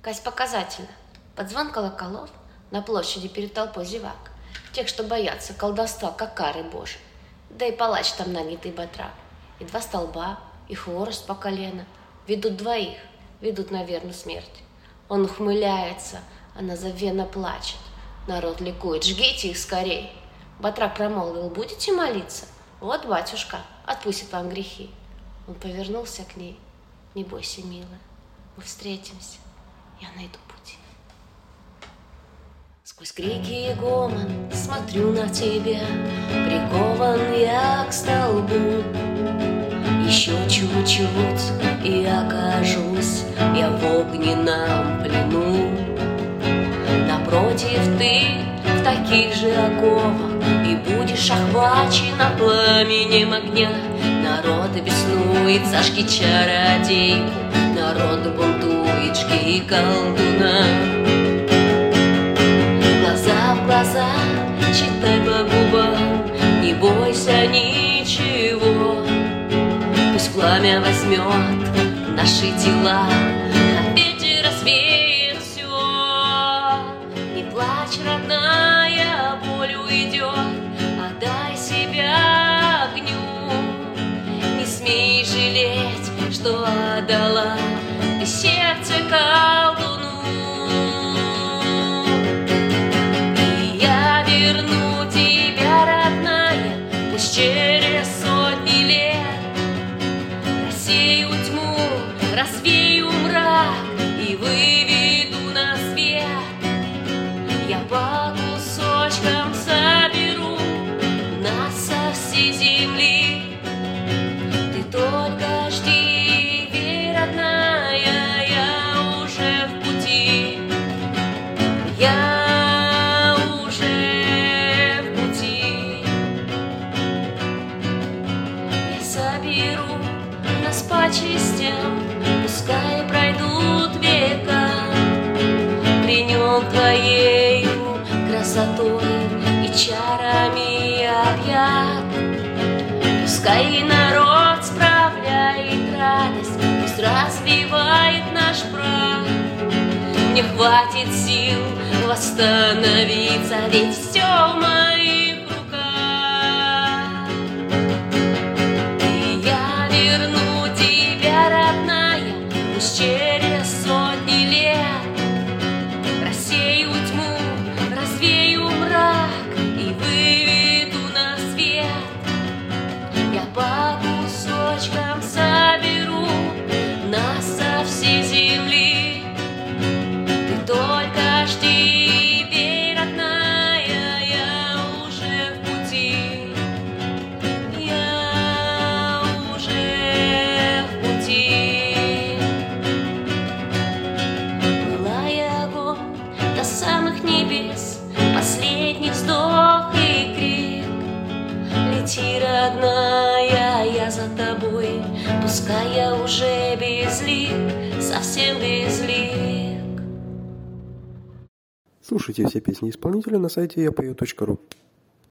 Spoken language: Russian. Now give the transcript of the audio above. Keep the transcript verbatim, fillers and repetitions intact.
Кась показательно. Под звон колоколов на площади перед толпой зевак, тех, что боятся колдовства, как кары Божьи. Да и палач там нанятый батрак. И два столба, и хворост по колено. Ведут двоих, ведут на верную смерть. Он ухмыляется, она забвенно плачет. Народ ликует, жгите их скорей. Батрак промолвил, будете молиться? Вот, батюшка, отпустит вам грехи. Он повернулся к ней. Не бойся, милая, мы встретимся, я найду пути. Сквозь крики и гомон смотрю на тебя, прикован я к столбу. Еще чуть-чуть и окажусь я в огненном плену. Напротив, ты в таких же оковах и будешь охвачена пламенем огня. Народ беснует, зажги чародейку, народ бунтует, жги колдуна. Глаза в глаза, читай по губам, не бойся ничего. Пусть пламя возьмет наши тела, а ветер развеет все. Не плачь, родная, боль уйдет, отдай себя огню. Не смей жалеть, что отдала ты сердце колдуну. И я верну тебя, родная, пусть через сотни лет. Рассею тьму, развею мрак и выведу на свет. Я по кусочкам соберу нас со всей земли. Ты только жди, верь, родная, я уже в пути. Я уже в пути. Я соберу нас по частям, пускай пройдут века. При твоею красотой и чарами объят. Пускай народ справляет радость, пусть развивает наш прах. Мне хватит сил восстановиться, ведь все в моих руках. И я верну тебя, родная, пусть через сотни лет. Рассею тьму, развею мрак и выведу на свет. Я по кусочкам соберу нас со всей земли. Ты только жди, верь, родная, я уже в пути. Я уже в пути. Пылая огонь до самых небес, последний вздох и крик. Лети, родная, я за тобой, пускай я уже безлик, совсем безлик. Слушайте все песни исполнителя на сайте я пою точка ру.